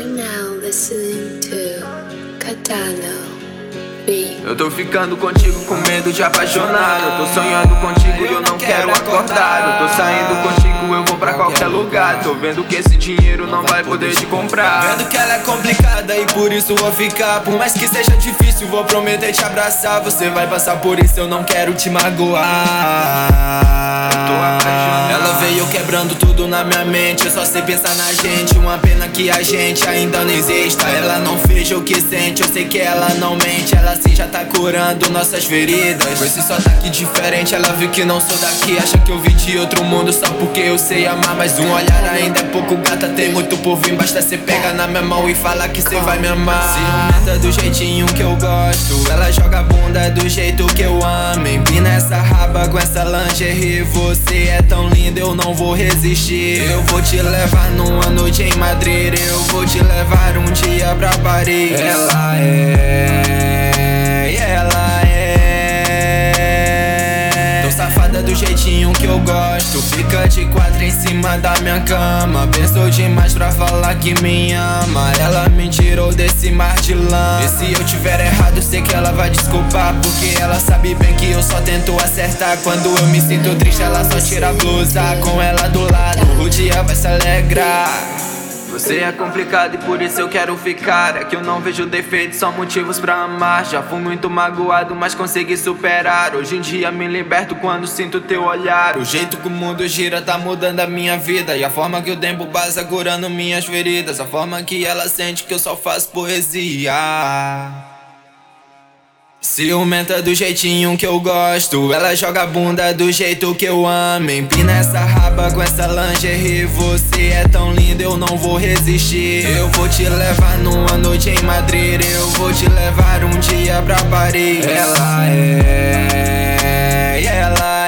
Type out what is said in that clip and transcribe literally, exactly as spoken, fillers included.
You're now listening to Catano Beat. Eu tô ficando contigo com medo de apaixonar. Eu tô sonhando contigo e eu não quero acordar. Eu tô saindo contigo, eu vou pra qualquer lugar. Tô vendo que esse dinheiro não vai poder te comprar. Vendo que ela é complicada e por isso vou ficar. Por mais que seja difícil, vou prometer te abraçar. Você vai passar por isso, eu não quero te magoar. Eu tô apaixonado. Ela veio quebrando tudo na minha mente. Eu só sei pensar na gente. Uma pena que a gente ainda não exista. Ela não finge o que sente, eu sei que ela não mente. Ela sim já tá curando nossas feridas. Com esse sotaque diferente, ela viu que não sou daqui. Acha que eu vim de outro mundo só porque eu sei amar. Mas um olhar ainda é pouco, gata, tem muito por vir. Basta cê pegar na minha mão e falar que cê vai me amar. Ciumenta do jeitinho que eu gosto. Ela joga a bunda do jeito que eu amo. Empina essa raba com essa lingerie. Você é tão linda, eu não vou resistir. Eu vou te levar numa noite em Madrid. Eu vou te levar um dia pra Paris. Ela é, ela é tão safada do jeitinho que eu gosto. Fica de quatro em cima da minha cama. Pensou demais pra falar que me ama. Ela me tirou desse mar de lama. E se eu tiver errado, sei que ela vai desculpar, porque ela sabe bem que eu só tento acertar. Quando eu me sinto triste, ela só tira a blusa. Com ela do lado, o dia vai se alegrar. Você é complicado e por isso eu quero ficar. É que eu não vejo defeitos, só motivos pra amar. Já fui muito magoado, mas consegui superar. Hoje em dia me liberto quando sinto teu olhar. O jeito que o mundo gira tá mudando a minha vida. E a forma que o tempo passa curando minhas feridas. A forma que ela sente que eu só faço poesia. Ciumenta do jeitinho que eu gosto. Ela joga a bunda do jeito que eu amo. Empina essa raba com essa lingerie. Você é tão linda, eu não vou resistir. Eu vou te levar numa noite em Madrid. Eu vou te levar um dia pra Paris. Ela é, ela